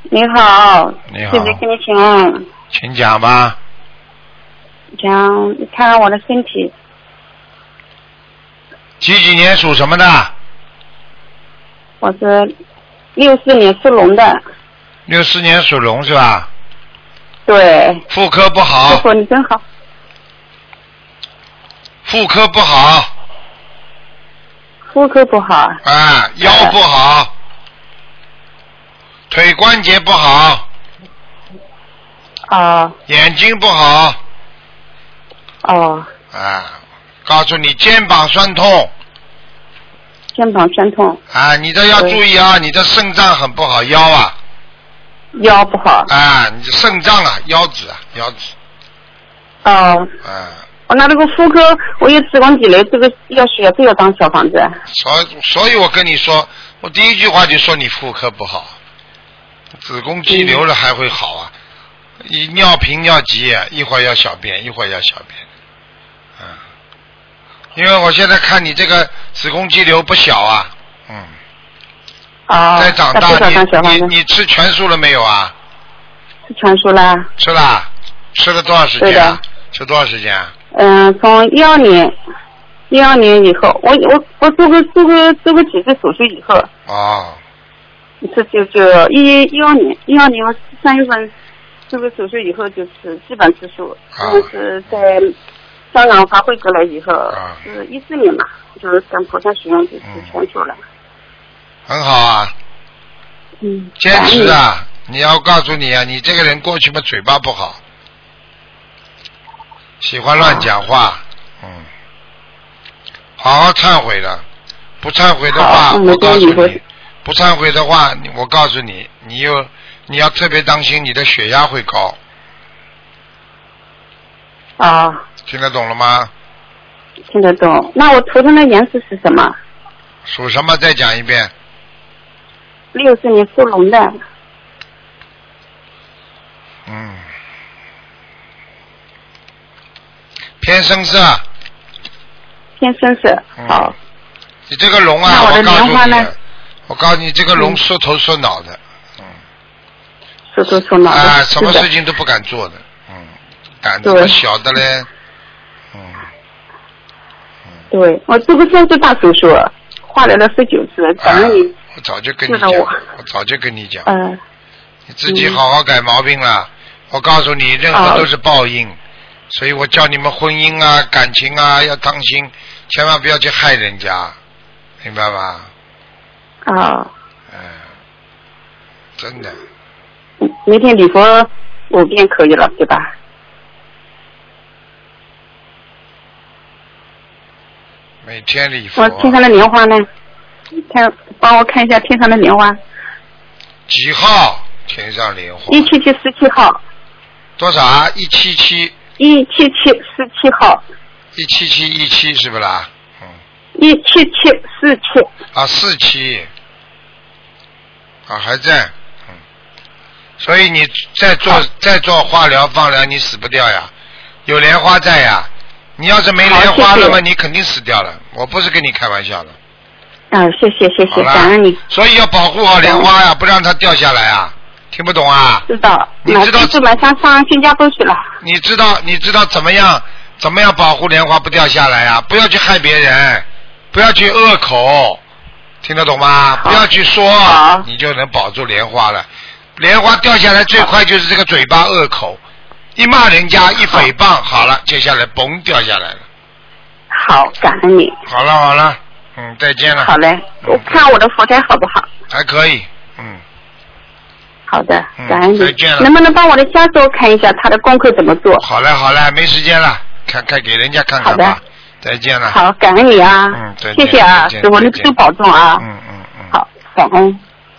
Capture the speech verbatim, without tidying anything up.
你好。 你好。 谢谢，跟你请安。 请讲吧。 讲，你看看我的身体。 几几年属什么的？ 我是六四年属龙的。 六四年属龙是吧？ 对。 妇科不好。 师傅，你真好。 妇科不好。 妇科不好。 啊，腰不好。腿关节不好。 哦。 眼睛不好。 哦。 啊，告诉你，肩膀酸痛。 肩膀酸痛。 啊，你这要注意啊，你的肾脏很不好，腰啊。 腰不好。 啊，你的肾脏啊，腰子啊，腰子。 哦。 啊。 我拿那个妇科，我有子宫肌瘤，这个要需要不要当小房子？ 所所以，我跟你说，我第一句话就说你妇科不好，子宫肌瘤了还会好啊？一尿频尿急，一会儿要小便，一会儿要小便。嗯。因为我现在看你这个子宫肌瘤不小啊，嗯。 哦。 再长大，你你你吃全素了没有啊？ 吃全素啦。 吃了，吃了多少时间啊？吃多少时间啊？ 嗯，从一二年，一二年以后，我我我做个做个做个几次手术以后。 哦。 这就就一一二年，一二年我三月份做个手术以后，就是基本吃素。 啊。 是在香港发回过来以后，啊、是一四年嘛，就是跟菩萨许愿就是全素了。 很好啊。 嗯。 坚持啊！你要告诉你啊，你这个人过去嘛嘴巴不好。喜欢乱讲话，啊、嗯，好好忏悔的，不忏悔的话，我告诉你，不忏悔的话，我告诉你，你又你要特别当心，你的血压会高。 啊。 听得懂了吗？ 听得懂。那我图腾的颜色是什么？ 属什么？再讲一遍。 六四年属龙的。 嗯。偏深色。 偏深色，好。 你这个龙啊， 那我的莲花呢？ 我告诉你，这个龙缩头缩脑的，嗯。 缩头缩脑的。 啊，什么事情都不敢做的，嗯，胆子小的嘞，嗯。 对，我做过三次大手术，化疗了十九次，反正你。 我早就跟你讲，我早就跟你讲。 嗯。 你自己好好改毛病了，我告诉你，任何都是报应。所以我叫你们婚姻啊、感情啊要当心，千万不要去害人家，明白吧？ 啊、哦。 嗯，真的。 每天礼佛五遍可以了，对吧？ 每天礼佛。 我天上的莲花呢？看，帮我看一下天上的莲花。 几号？天上莲花。 一七七十七号。 多少啊？一七七。 一七七四七号。 一七七一七是不啦？嗯。 一七七四七。 啊，四七。啊，还在。嗯。所以你再做再做化疗放疗，你死不掉呀，有莲花在呀。你要是没莲花，那么你肯定死掉了。我不是跟你开玩笑的。 嗯，谢谢谢谢，感恩你。 所以要保护好莲花呀，不让它掉下来啊。听不懂啊？ 知道。 你知道？ 是马上上新加坡去了。 你知道？你知道怎么样？怎么样保护莲花不掉下来啊？不要去害别人，不要去恶口，听得懂吗？不要去说，你就能保住莲花了。莲花掉下来最快就是这个嘴巴恶口，一骂人家，一诽谤，好了，接下来嘣掉下来了。 好，感恩你。 好了好了，嗯，再见了。 好嘞，我看我的佛台好不好？ 还可以，嗯。 好的，感恩你。 再见了。 能不能帮我的家属看一下他的功课怎么做？ 好嘞好嘞，没时间了，看看给人家看看吧。好的。再见了。 好，感恩你啊。 嗯，再见。谢谢啊，师傅，你多保重啊。 嗯嗯嗯。 好，感恩。